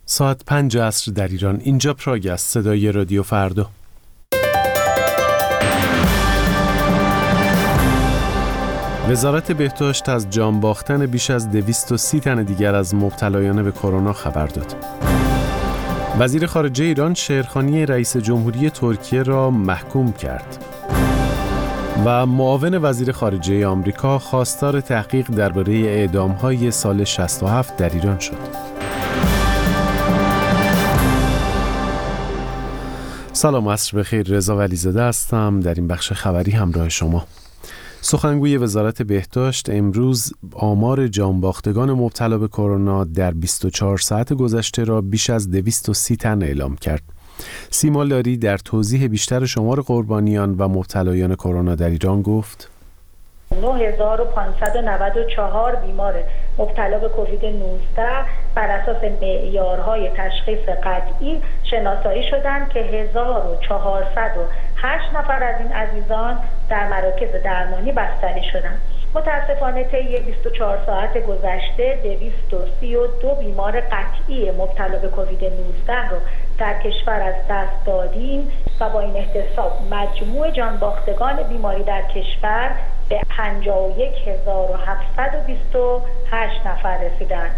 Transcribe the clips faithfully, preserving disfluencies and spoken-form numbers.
ساعت پنج عصر در ایران. اینجا پراگ است، صدای رادیو فردا. وزارت بهداشت از جان باختن بیش از دویست و سی تن دیگر از مبتلایان به کرونا خبر داد. وزیر خارجه ایران شعرخوانی رئیس جمهوری ترکیه را محکوم کرد. و معاون وزیر خارجه آمریکا خواستار تحقیق درباره اعدام‌های سال شصت و هفت در ایران شد. سلام، عصر بخیر. رضا ولیزاده هستم. در این بخش خبری همراه شما. سخنگوی وزارت بهداشت امروز آمار جانباختگان مبتلا به کرونا در بیست و چهار ساعت گذشته را بیش از دویست و سی تن اعلام کرد. سیما لاری در توضیح بیشتر شمار قربانیان و مبتلایان کرونا در ایران گفت: نه هزار و پانصد و نود و چهار بیمار مبتلا به کووید نوزده بر اساس معیارهای تشخیص قطعی شناسایی شدند که هزار و چهارصد و هشت نفر از این عزیزان در مراکز درمانی بستری شدند. متاسفانه طی بیست و چهار ساعت گذشته دویست و سی و دو بیمار قطعی مبتلا به کووید نوزده رو در کشور از دست دادیم و با این احتساب مجموع جانباختگان بیماری در کشور به پنجاه و یک هزار و هفتصد و بیست و هشت نفر رسیدند.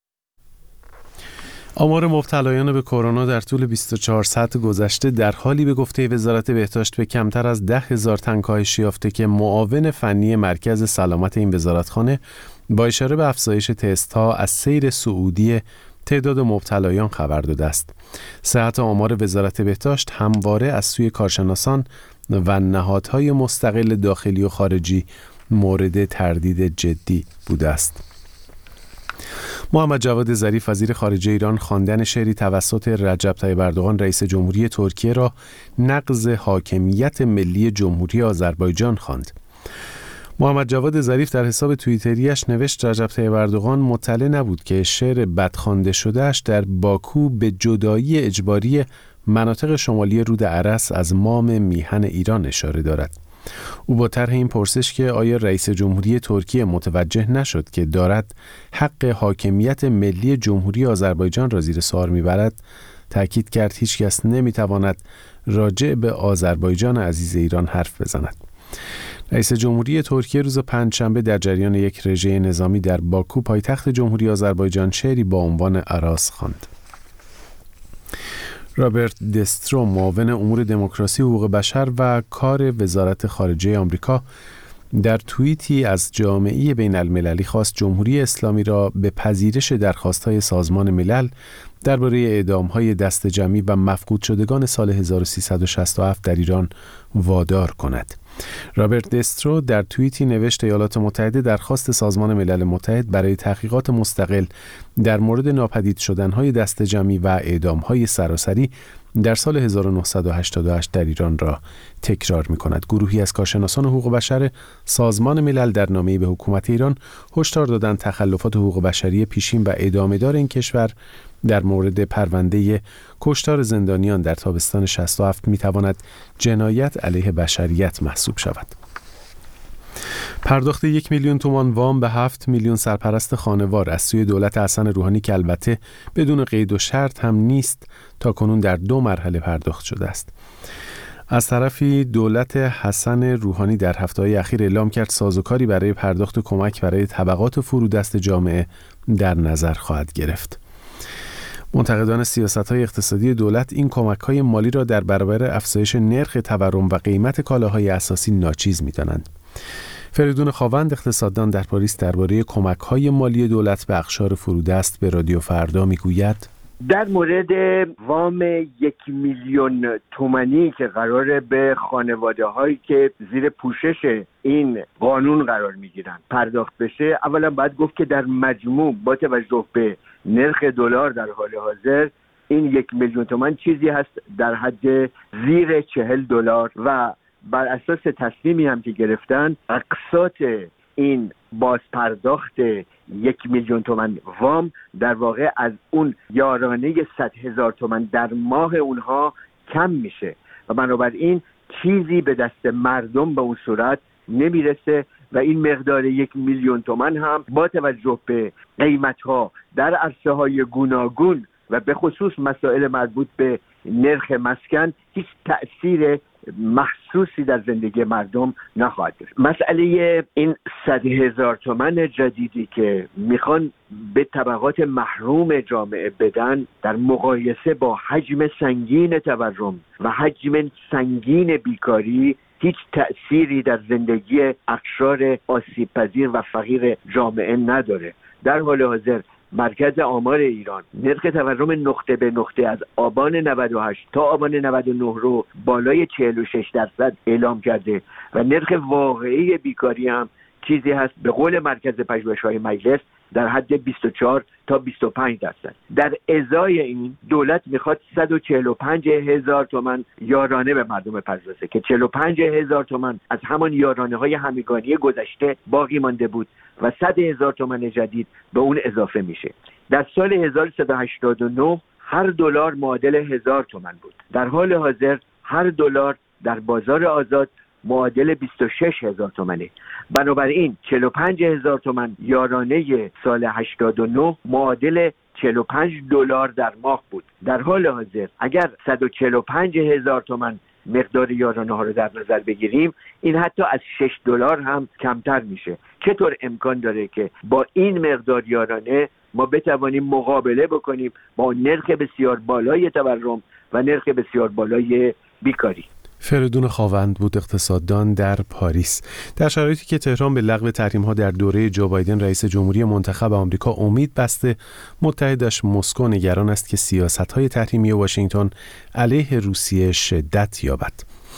آمار مبتلایان به کرونا در طول بیست و چهار ساعت گذشته در حالی به گفته وزارت بهداشت به کمتر از ده هزار تن کاهش یافته که معاون فنی مرکز سلامت این وزارتخانه با اشاره به افزایش تست‌ها از سیر صعودی تعداد مبتلایان خبر داده است. صحت آمار وزارت بهداشت همواره از سوی کارشناسان و نهادهای مستقل داخلی و خارجی مورد تردید جدی بوده است. محمد جواد ظریف وزیر خارجه ایران خواندن شعری توسط رجب طیب اردوغان رئیس جمهوری ترکیه را نقض حاکمیت ملی جمهوری آذربایجان خواند. محمد جواد ظریف در حساب توییتریش نوشت رجب طیب اردوغان مطلع نبود که شعر بدخوانده شدهش در باکو به جدایی اجباری مناطق شمالی رود ارس از مام میهن ایران اشاره دارد. او با طرح این پرسش که آیا رئیس جمهوری ترکیه متوجه نشد که دارد حق حاکمیت ملی جمهوری آذربایجان را زیر سوال میبرد، تأکید کرد هیچ کس نمیتواند راجع به آذربایجان عزیز ایران حرف بزند. رئیس جمهوری ترکیه روز پنجشنبه در جریان یک رژه نظامی در باکو پایتخت جمهوری آذربایجان شعری با عنوان اراس خواند. رابرت دسترو معاون امور دموکراسی و حقوق بشر و کار وزارت خارجه آمریکا در توییتی از جامعه بین المللی خواست جمهوری اسلامی را به پذیرش درخواست‌های سازمان ملل درباره اعدام‌های دست جمعی و مفقود شدگان سال هزار و سیصد و شصت و هفت در ایران وادار کند. رابرت دسترو در توییتی نوشت ایالات متحده درخواست سازمان ملل متحد برای تحقیقات مستقل در مورد ناپدید شدن‌های دست جمعی و اعدام‌های سراسری در سال هزار و نهصد و هشتاد و هشت در ایران را تکرار می‌کند. گروهی از کارشناسان حقوق بشر سازمان ملل در نامه‌ای به حکومت ایران هشدار دادند تخلفات حقوق بشری پیشین و ادامه‌دار این کشور در مورد پرونده کشتار زندانیان در تابستان شصت و هفت می‌تواند جنایت علیه بشریت محسوب شود. پرداخت یک میلیون تومان وام به هفت میلیون سرپرست خانوار از سوی دولت حسن روحانی که البته بدون قید و شرط هم نیست تا کنون در دو مرحله پرداخت شده است. از طرفی دولت حسن روحانی در هفته‌های اخیر اعلام کرد سازوکاری برای پرداخت کمک برای طبقات فرودست جامعه در نظر خواهد گرفت. منتقدان سیاست‌های اقتصادی دولت این کمک‌های مالی را در برابر افزایش نرخ تورم و قیمت کالاهای اساسی ناچیز می‌دانند. فریدون خاوند اقتصاددان در پاریس درباره کمک‌های مالی دولت به اقشار فرودست به رادیو فردا می‌گوید: در مورد وام یک میلیون تومانی که قراره به خانواده هایی که زیر پوشش این قانون قرار میگیرن پرداخت بشه، اولا باید گفت که در مجموع با توجه به نرخ دلار در حال حاضر این یک میلیون تومان چیزی هست در حد زیر چهل دلار و بر اساس تصمیمی هم که گرفتن اقساط این باز پرداخت یک میلیون تومان وام در واقع از اون یارانه صد هزار تومان در ماه اونها کم میشه و بنابراین چیزی به دست مردم به اون صورت نمیرسه و این مقدار یک میلیون تومان هم با توجه به قیمت‌ها در عرصه‌های گوناگون و به خصوص مسائل مربوط به نرخ مسکن هیچ تأثیر محسوسی در زندگی مردم نخواهد داشت. مسئله این صد هزار تومان جدیدی که میخوان به طبقات محروم جامعه بدن در مقایسه با حجم سنگین تورم و حجم سنگین بیکاری هیچ تأثیری در زندگی اقشار آسیب پذیر و فقیر جامعه نداره. در حال حاضر مرکز آمار ایران نرخ تورم نقطه به نقطه از آبان نود و هشت تا آبان نود و نه رو بالای چهل و شش درصد اعلام کرده و نرخ واقعی بیکاری هم چیزی هست به قول مرکز پژوهش‌های مجلس در حد بیست و چهار تا بیست و پنج درصد. در ازای این دولت میخواد صد و چهل و پنج هزار تومان یارانه به مردم پردازه که چهل و پنج هزار تومان از همان یارانه های همگانی گذشته باقی مانده بود و صد هزار تومان جدید به اون اضافه میشه. در سال هزار و سیصد و هشتاد و نه هر دلار معادل هزار تومان بود. در حال حاضر هر دلار در بازار آزاد معادل بیست و شش هزار تومانه. بنابراین چهل و پنج هزار تومان یارانه سال هشتاد و نه معادل چهل و پنج دلار در ماه بود. در حال حاضر اگر صد و چهل و پنج هزار تومان مقدار یارانه ها رو در نظر بگیریم این حتی از شش دلار هم کمتر میشه. چطور امکان داره که با این مقدار یارانه ما بتوانیم مقابله بکنیم با نرخ بسیار بالای تورم و نرخ بسیار بالای بیکاری؟ فریدون خاوند بود، اقتصاددان در پاریس. در شرایطی که تهران به لغو تحریم‌ها در دوره جو بایدن رئیس جمهوری منتخب آمریکا امید بسته، متحدش مسکو نگران است که سیاست‌های تحریمی واشنگتن علیه روسیه شدت یابد.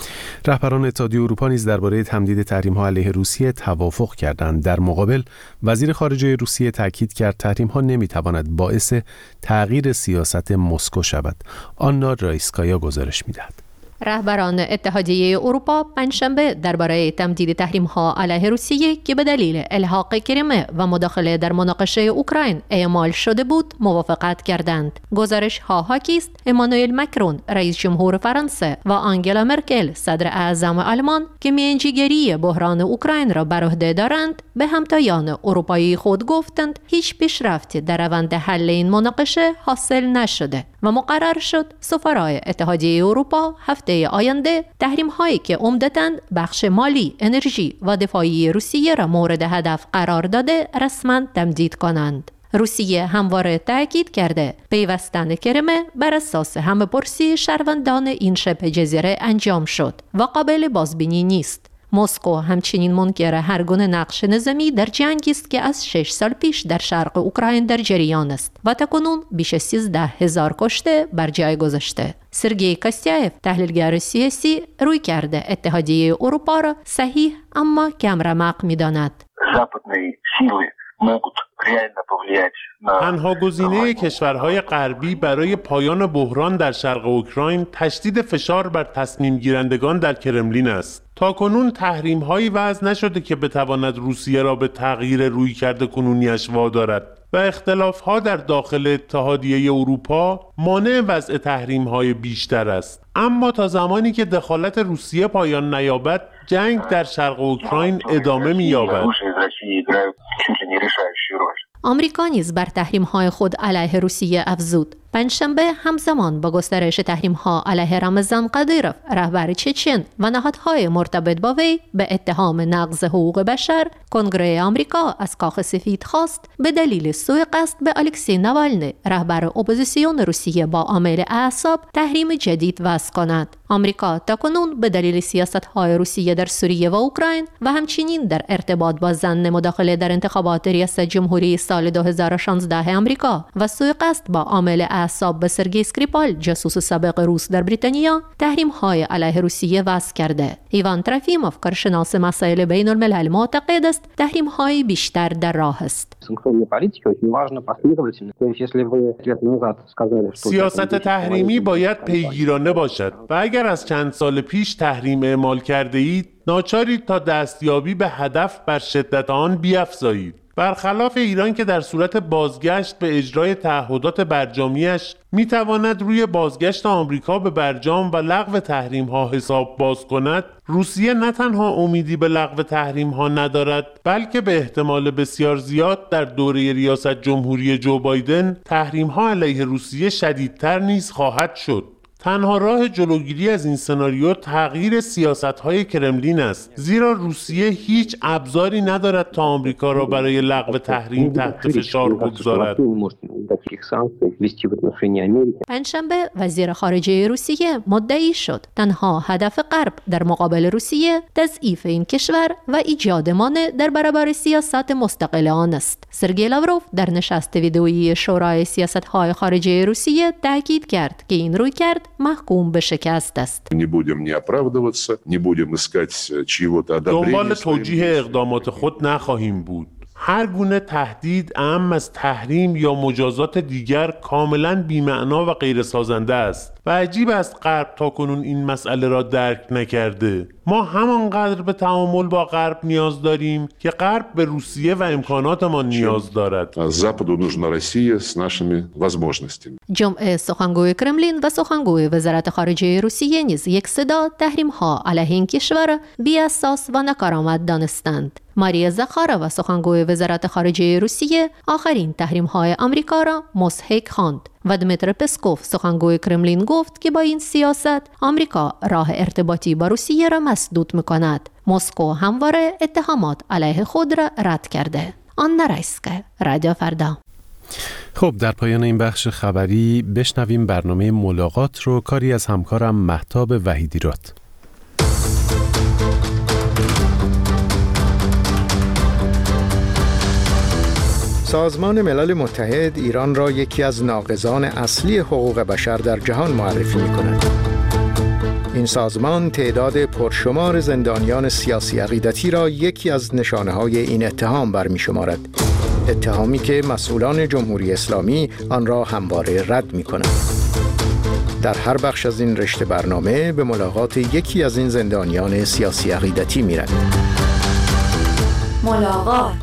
رهبران اتحادیه اروپا نیز درباره تمدید تحریم‌ها علیه روسیه توافق کردند. در مقابل وزیر خارجه روسیه تاکید کرد تحریم‌ها نمی‌تواند باعث تغییر سیاست مسکو شود. آنا رایسکایا گزارش می‌دهد. رهبران اتحادیه اروپا پنجشنبه درباره تمدید تحریم‌ها علیه روسیه که به دلیل الحاق کریمه و مداخله در مناقشه اوکراین اعمال شده بود موافقت کردند. گزارش‌ها حاکی است امانوئل مکرون رئیس جمهور فرانسه و آنگلا مرکل صدر اعظم آلمان که میانجیگری بحران اوکراین را بر عهده دارند به همتایان اروپایی خود گفتند هیچ پیشرفتی در روند حل این مناقشه حاصل نشده و مقرر شد سفرای اتحادیه اروپا هفته آینده تحریم هایی که عمدتاً بخش مالی، انرژی و دفاعی روسیه را مورد هدف قرار داده رسما تمدید کنند. روسیه همواره تاکید کرده پیوستن کریمه بر اساس همه‌پرسی شهروندان این شبه جزیره انجام شد و قابل بازبینی نیست. مسکو همچنین منکر هر گونه نقش نظامی در جنگی است که از شش سال پیش در شرق اوکراین در جریان است و تاکنون بیش از سیزده هزار کشته بر جای گذاشته. سرگئی کاستیایف تحلیلگر سیاسی روی کرده اتحادیه اروپا را صحیح اما کم رمق می‌داند. تنها گزینه کشورهای غربی برای پایان بحران در شرق اوکراین تشدید فشار بر تصمیم گیرندگان در کرملین است. تاکنون تحریم‌هایی وضع نشده که بتواند روسیه را به تغییر رویکرد کنونیش وادارد و اختلاف‌ها در داخل اتحادیه اروپا مانع وضع تحریم‌های بیشتر است. اما تا زمانی که دخالت روسیه پایان نیابد، جنگ در شرق اوکراین ادامه می‌یابد. آمریکا نیز بر تحریم‌های خود علیه روسیه افزود. پنجشنبه همزمان با گسترش تحریم‌ها علیه رمضان قدیروف رهبر چچن و نهادهای مرتبط با وی به اتهام نقض حقوق بشر، کنگره آمریکا از کاخ سفید خواست به دلیل سوء قصد به الکسی ناوالنی رهبر اپوزیسیون روسیه با عامل اعصاب تحریم جدید وضع کند. آمریکا تاکنون به دلیل سیاست‌های روسیه در سوریه و اوکراین و همچنین در ارتباط با ظن مداخله در انتخابات ریاست جمهوری سال دو هزار و شانزده آمریکا و سوء قصد با عامل اعصاب به سرگئی اسکریپال جاسوس سابق روس در بریتانیا تحریم‌های علیه روسیه وضع کرده. ایوان تروفیموف کارشناس مسائل بین الملل معتقد است تحریم‌های بیشتر در راه است. سیاست تحریمی باید پیگیرانه باشد و اگر از چند سال پیش تحریم اعمال کرده اید ناچارید تا دستیابی به هدف بر شدت آن بیفزایید. برخلاف ایران که در صورت بازگشت به اجرای تعهدات برجامیش میتواند روی بازگشت آمریکا به برجام و لغو تحریم ها حساب باز کند، روسیه نه تنها امیدی به لغو تحریم ها ندارد، بلکه به احتمال بسیار زیاد در دوره ریاست جمهوری جو بایدن تحریم ها علیه روسیه شدیدتر نیز خواهد شد. تنها راه جلوگیری از این سناریو تغییر سیاست‌های کرملین است، زیرا روسیه هیچ ابزاری ندارد تا آمریکا را برای لغو تحریم تحت فشار بگذارد. پنجشنبه وزیر خارجه روسیه مدعی شد تنها هدف غرب در مقابل روسیه تضعیف این کشور و ایجاد مانع در برابر سیاست مستقل آن است. سرگئی لاوروف در نشست ویدئویی شورای سیاست‌های خارجه روسیه تاکید کرد که این رویکرد محکوم به شکست است. دنبال توجیه اقدامات خود نخواهیم بود. هر گونه تهدید اعم از تحریم یا مجازات دیگر کاملا بی‌معنا و غیر سازنده است و عجیب است غرب تاکنون این مسئله را درک نکرده. ما همانقدر به تعامل با غرب نیاز داریم که غرب به روسیه و امکاناتمان نیاز دارد. جمعه سخنگوی کرملین و سخنگوی وزارت خارجه روسیه نیز یک صدا تحریم ها علیه این کشور بی اساس و ناکارآمد دانستند. ماریا زاخارova سخنگوی وزارت خارجه روسیه آخرین تحریم های آمریکا را مضحک خواند و دمیتر پسکوف سخنگوی کرملین گفت که با این سیاست آمریکا راه ارتباطی با روسیه را مسدود می‌کند. مسکو همواره اتهامات علیه خود را رد کرده. آنا رایسکا، رادیو فردا. خب در پایان این بخش خبری بشنویم برنامه ملاقات رو، کاری از همکارم مهتاب وحیدیراد. سازمان ملل متحد ایران را یکی از ناقضان اصلی حقوق بشر در جهان معرفی می‌کند. این سازمان تعداد پرشمار زندانیان سیاسی عقیدتی را یکی از نشانه‌های این اتهام برمی‌شمارد. اتهامی که مسئولان جمهوری اسلامی آن را همواره رد می‌کنند. در هر بخش از این رشته برنامه به ملاقات یکی از این زندانیان سیاسی عقیدتی می‌رویم. ملاقات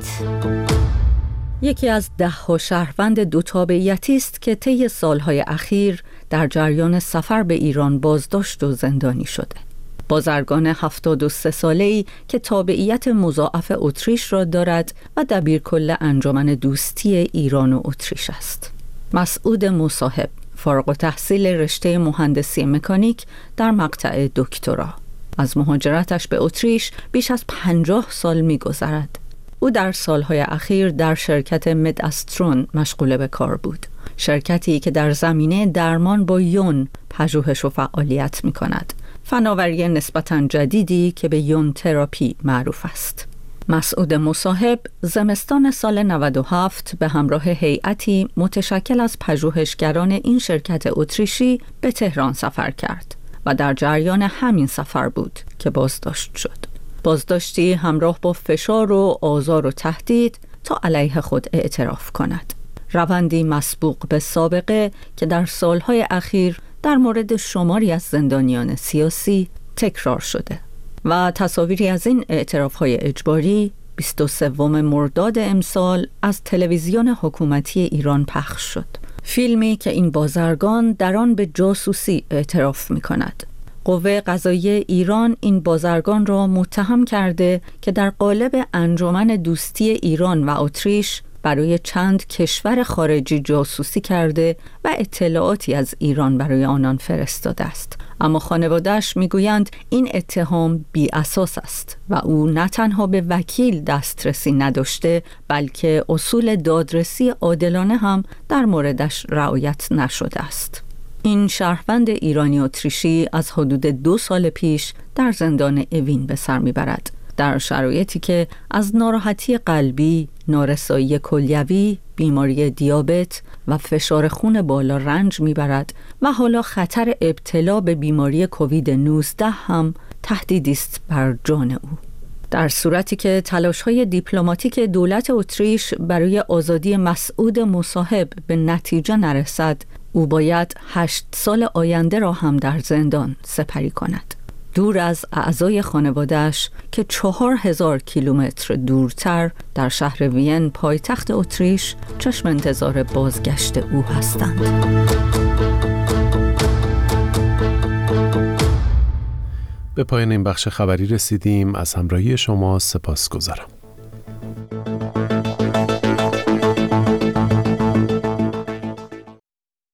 یکی از ده ها شهروند دو تابعیتی است که طی سالهای اخیر در جریان سفر به ایران بازداشت و زندانی شده. بازرگان هفتاد و سه ساله‌ای که تابعیت مضاعف اتریش را دارد و دبیرکل انجمن دوستی ایران و اتریش است. مسعود مصاحب، فارغ التحصیل رشته مهندسی مکانیک در مقطع دکترا. از مهاجرتش به اتریش بیش از پنجاه سال می‌گذرد. او در سالهای اخیر در شرکت مداسترون مشغول به کار بود. شرکتی که در زمینه درمان با یون پژوهش و فعالیت می کند. فناوری نسبتاً جدیدی که به یون تراپی معروف است. مسعود مصاحب زمستان سال نود و هفت به همراه هیئتی متشکل از پژوهشگران این شرکت اتریشی به تهران سفر کرد و در جریان همین سفر بود که بازداشت شد. بازداشتی همراه با فشار و آزار و تهدید تا علیه خود اعتراف کند. روندی مسبوق به سابقه که در سالهای اخیر در مورد شماری از زندانیان سیاسی تکرار شده و تصاویری از این اعتراف‌های اجباری بیست و سوم مرداد امسال از تلویزیون حکومتی ایران پخش شد. فیلمی که این بازرگان در آن به جاسوسی اعتراف می‌کند. قوه قضاییه ایران این بازرگان را متهم کرده که در قالب انجمن دوستی ایران و اتریش برای چند کشور خارجی جاسوسی کرده و اطلاعاتی از ایران برای آنان فرستاده است. اما خانواده‌اش میگویند این اتهام بی اساس است و او نه تنها به وکیل دسترسی نداشته بلکه اصول دادرسی عادلانه هم در موردش رعایت نشده است. این شهروند ایرانی اتریشی از حدود دو سال پیش در زندان اوین به سر میبرد، در شرایطی که از ناراحتی قلبی، نارسایی کلیوی، بیماری دیابت و فشار خون بالا رنج میبرد و حالا خطر ابتلا به بیماری کووید نوزده هم تهدیدی است بر جان او. در صورتی که تلاش‌های دیپلماتیک دولت اتریش برای آزادی مسعود مصاحب به نتیجه نرسد، او باید هشت سال آینده را هم در زندان سپری کند. دور از اعضای خانواده‌اش که چهار هزار کیلومتر دورتر در شهر وین پایتخت اتریش چشم انتظار بازگشت او هستند. به پایان این بخش خبری رسیدیم. از همراهی شما سپاسگزارم.